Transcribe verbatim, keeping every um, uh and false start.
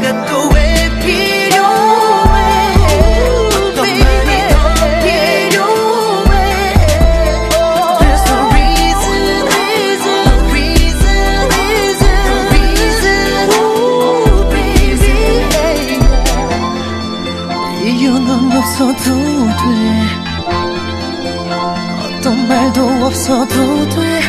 내가 또 왜 필요해 어떤 말이 더 필요해 There's no reason, reason, reason, reason, reason Ooh, baby 이유는 없어도 돼 어떤 말도 없어도 돼